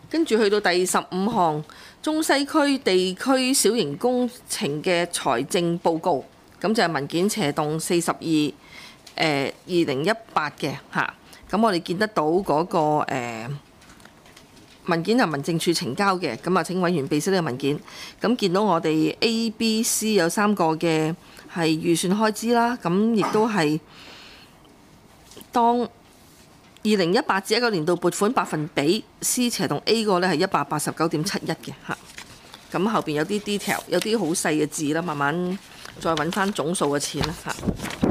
跟住去到第15項，中西區地區小型工程嘅財政報告，咁就係文件斜棟42 2018嘅嚇。咁我哋見得到嗰個文件係民政處呈交嘅，咁啊請委員備悉呢個文件。咁見到我哋 A、B、C 有3個嘅係預算開支啦，咁亦都係當2018至19年度撥款百分比 C 斜棟 A 個咧係189.71嘅嚇。咁後邊有啲 detail， 有啲好細嘅字啦，慢慢再揾翻總數嘅錢啦嚇。